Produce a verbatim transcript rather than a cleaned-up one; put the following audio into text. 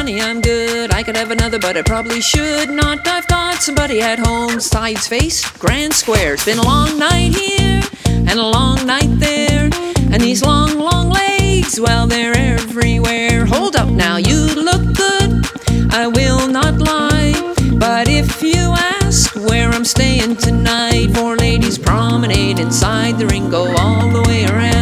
money, I'm good. I could have another, but I probably should not. I've got somebody at home. Sides face, grand square. It's been a long night here and a long night there. And these long, long legs, well, they're everywhere. Hold up now, you look good, I will not lie. But if you ask where I'm staying tonight, four ladies promenade inside the ring, go all the way around.